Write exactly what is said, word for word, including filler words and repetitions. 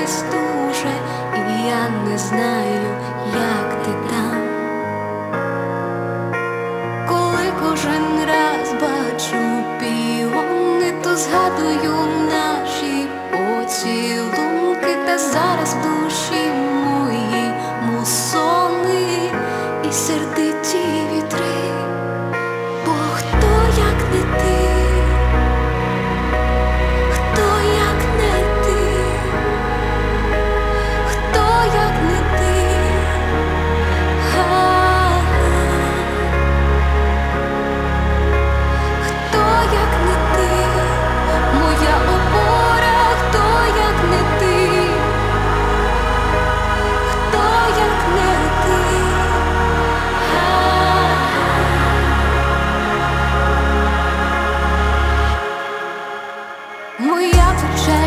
не стуже, і я не знаю, як ти там. Коли кожен раз бачу піони, то згадую наші поцілунки, та зараз в душі моїй мусони і сердиті вітри. Бо хто як не ти, хто як не ти, хто як не ти, ха-ха. Хто як не ти, моя опора, хто як не ти, хто як не ти, ха-ха. Моя печаль